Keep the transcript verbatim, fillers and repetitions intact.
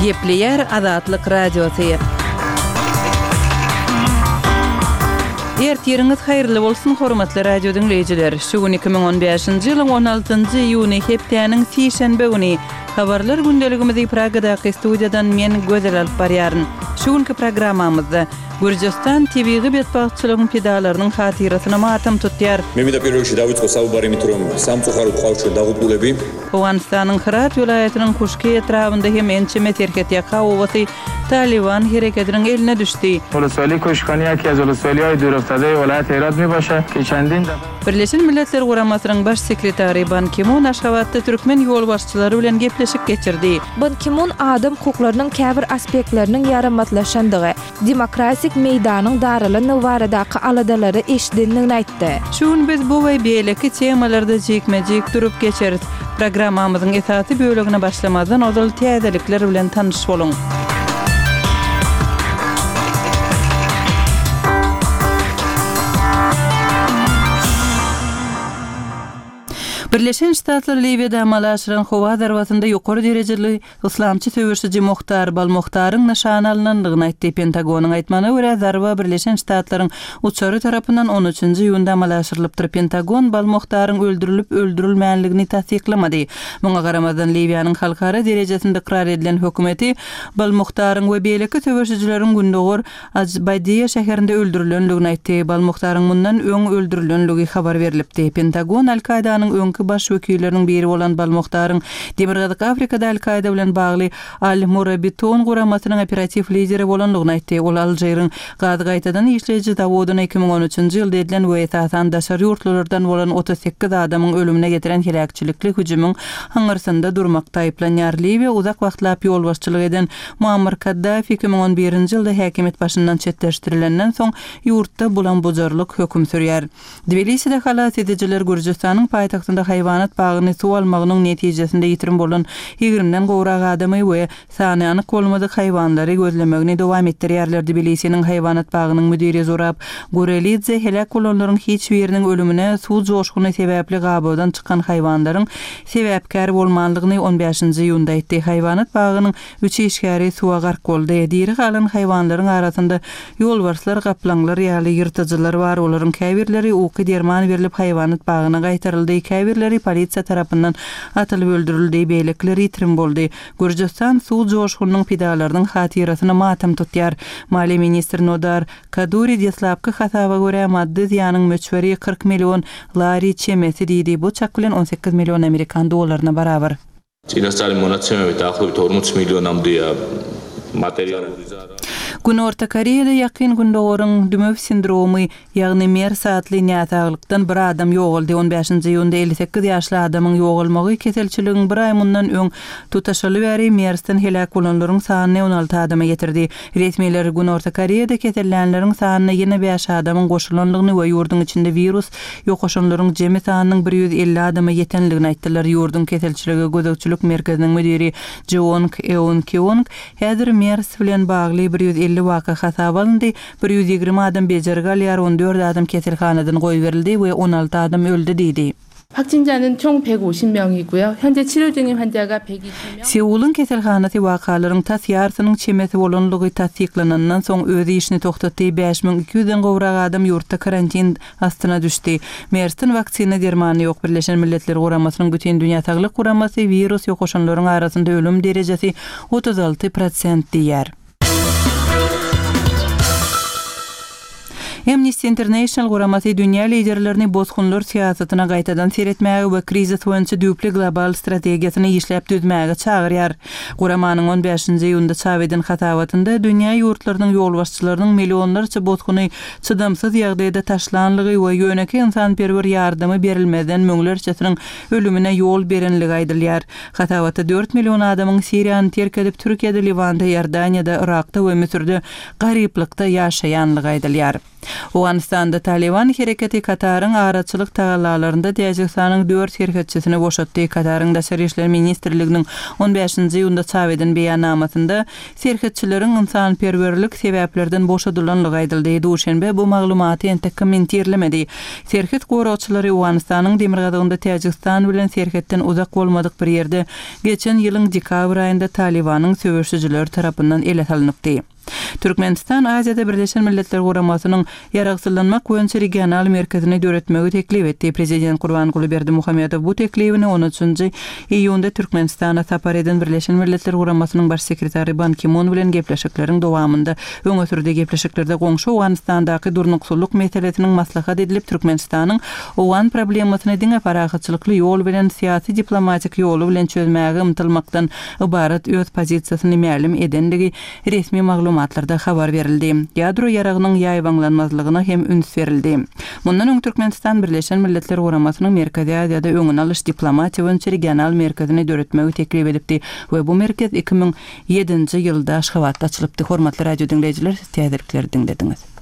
Gepleyer Azatlyk Radiosu. Ertiriniz hayırlı bolsun hormatly radio dinleyijiler. Şu gün iki bin on beşinji ýylyň on altynjy iýuny hepdeniň sişenbe güni habarlar gündeligimizi Pragadaky studiýadan men gözel alyp barýaryn. Şu günkü programmamyzda Gürcistan T V-ge betbaççylygyň pedalarynyň hatirasyna matam tutýar. Men bir pierwszy Dawidko saubary mitrum sam soharu qawçy dağıpuleby. Owganistanyň Herat vilayatynyň Kuşki etrawynda hem ençeme terket ýaka owasy Taliban hereketiniň eline düşdi. Ulusal Kuşkani ýa-ki Ulusal Döwletde vilayat Herat mi başa keçendin Birleşen Milletler Guramasynyň baş sekretary Ban Ki-moon Aşgabatda türkmen ýol başçylary bilen gepleşik geçirdi. Ban Ki-moon adam hukuklarynyň käbir aspektleriniň ýaramatlaşandygy, demokratik meýdanyň daralyny baradaky aladalary eşidildiğini aýtdy. Şuň biz bu we beýleki temalarda jekmejek durup geçerit. Programmamyzyň esasy bölegine başlamazdan ozal täzelikler bilen tanyş boluň. Birleşen Ştatlar Libyada amalaşyran howa darwatynda ýokary derejeli islamçy söwürşiji Muhtar Balmuhtaryň nişan alynandygyny aýtdy. Pentagonyň aýtmanyna görä, zarba Birleşen Ştatlaryň uçary tarapyndan on üçünji iýunda amalaşyrylypdyr. Pentagon Balmuhtaryň öldürilip öldürilmänligini tasdiklamady. Muňa garamazdan Libyanyň halkara derejesinde ikrar edilen hökümeti Balmuhtaryň we beýleki söwürşijileriň gündogor Azbaydiýa şäherinde öldürilenligini aýtdy. Balmuhtaryň mundan öň öldürilenligi habar berilipdi. Pentagon Al-Kaidanyň öň baş wekilleriniň biri bolan Balmuhtaryň Demirgazyk Afrikada Al-Kaida bilen bagly Al-Murabiton guramasynyň operativ lideri bolanlygyny aýtdy. Ol Aljeryň gady gaýtadan işleýiji Dawodyna iki bin on üçünji ýylda edilen we tasan daşary ýurtlardan bolan otuz sekiz adamyň ölümine getiren helakçylikli hüjümüň haňyrsynda durmakda aýplanýar. Libiýa uzak wagtlap ýol başçylyk eden Muammar Kaddafi iki bin on birinji ýylda häkimet başyndan çetleşdirilenden soň ýurtda bulan bozarlyk höküm sürýär. Tbiliside halat edijiler Gürjistanyň paýtagtynda hayvanat bagyny suw almagynyň netijesinde ýitirim bolan ýigrimden gowrak adamy we sanyany kolmady hayvanlary gözlemegini dowam etdirýärler. Tbilisiň hayvanat bagynyň müdiri Zorab Gorelidze helak bolanlaryň hiç biriniň ölümine suw joşguny sebäpli gabadan çykan hayvanlaryň sebäpkär bolmanlygyny on beşinji iýunda aýtdy. Hayvanat bagynyň üç işgäri suwa gark boldy. Diri galan hayvanlaryň arasynda ýolbarslar, gaplanlar ýaly ýyrtyjylar bar. Olaryň käbirleri uky derman berilip hayvanat bagyna gaýtaryldy. Käbirleri polisiýa tarapyndan atylyp öldürildi, beýlekleri ýitirim boldy. Gürcistan suw joşgunyň pedalarynyň hatirasyna matam tutýar. Maliýe ministri Nodar Kaduri deslapky hasaba görä maddi ziýanyň möçberi kırk milyon lari çemesi diýdi. Bu çak bilen on sekiz milyon Amerikan dollaryna barabar. Çinastary monatçymyň daxlyp on üç milyon amdyýa material. Gün Orta Koreýada ýakyn gündogoryň dümöw sindromy, ýagny MERS adly nätaglykdan bir adam ýogaldy. on beşinji iýunda elli sekiz ýaşly adamyň ýogalmagy keselçiligiň bir ay mundan öň tutaşaly bäri MERS-den helak bolanlaryň sanyny on alty adama getirdi. Resmiler Gün Orta Koreýada kesellänleriň sanyny ýene beş adamyň goşulanlygyny we ýurdun içinde virus ýokaşanlaryň jemi sanynyň bir ýüz elli adama ýetenligini aýtdylar. Ýurdun keselçiligi gözegçilik merkeziniň müdiri Jeong Eun-kyung häzir MERS bilen bagly bir ýüz elli waka hasaba alındy. bir ýüz ýigirme adam bejerge alýar, on dört adam keselhanadan goýup berildi we on alty adam öldü diýdi. 확진자는 총 백오십 명이고요. 현재 치료 중인 환자가 백이십 명. Seulun keselhanasy wakalaryň tasyarsynyň çemesi bolanlygy tasdiklanandan soň öz işini toktatdy. beş bin iki ýüzden gowrak adam ýurtda karantin astyna düşdi. MERS-den waksina dermany ýok. Birleşen Milletler Guramasynyň bütün dünýä saglyk guramasy virus ýokaşanlaryň arasynda ölüm derejesi otuz alty prosent diýär. Amnesty International guramasy dünýä liderlerini bozgunlar siýasatyna gaýtadan seretmäge we krizis boýunça düýpli global strategiýasyny işläp düzmäge çagyrýar. Guramanyň on beşinji iýunda çaweden hatabatynda dünýä ýurtlarynyň ýolbaşçylarynyň millionlarça bozguny çydamsız ýagdaýda taşlanlygy we ýöneki insanperwer ýardamy berilmeden möňlerçesiň ölümine ýol berenligi aýdylýar. Hatabatda dört milyon adamyň Siriýany terk edip Türkiýede, Liwanda, Ýordaniýada, Irakda we Misirde garyplykda ýaşaýanlygy aýdylýar. Awganistanda Taliban hereketi Katarın araçylyk tagalarlarında Däjikistanyň dört herketçisini boşatdy. Katarın Daşary işler ministrliginiň on beşinji ýylda çap eden beýanamatynda herketçilerin ynsanperwerlik sebäplerden boşadylanlygy aýdyldy. Duşenbe bu maglumaty ente kommentirlemedi. Serket goraçylary Awganistanyň demirgadygynda Täjikistan bilen serketten uzak bolmadyk bir ýerde geçen ýylyň dekabr aýynda Talibanyň söwüşçüler tarapyndan ele salynykdy. Türkmenistan Aziýada Birleşen Milletler Guramasynyň ýaragsyzlanmak boýunça regional merkezine döretmegi teklip etdi. Prezident Gurbanguly Berdimuhammedow bu teklibini on üçinji iýunda Türkmenistana sapar eden Birleşen Milletler Guramasynyň baş sekretary Ban Ki-moon bilen gepleşikleriň dowamynda öňe sürdi. Gepleşiklerde goňşy Awganistandaky durnuksuluk meselesiniň maslahat edilip Türkmenistanyň Awgan problemasyny diňe paragatçylykly ýol bilen syýasy diplomatik ýolu bilen çözmäge ymtylmakdan ibarat öz pozisiýasyny ma'lum edendigi resmi maglumat matlarda habar verildi. Ýadro ýaragynyň ýaýbanlanmazlygyna hem üns berildi. Mundan öň Türkmenistan Birleşen Milletler Guramasynyň Merkezi Aziýada öňüne alyş diplomatiýa boýunça regional merkezine döretmegi teklip edipdi we bu merkez iki ming ýedinji ýylda Aşgabatda açylypdy. Hormatly radio dinleýijiler, täzirlikleri dinlediňiz.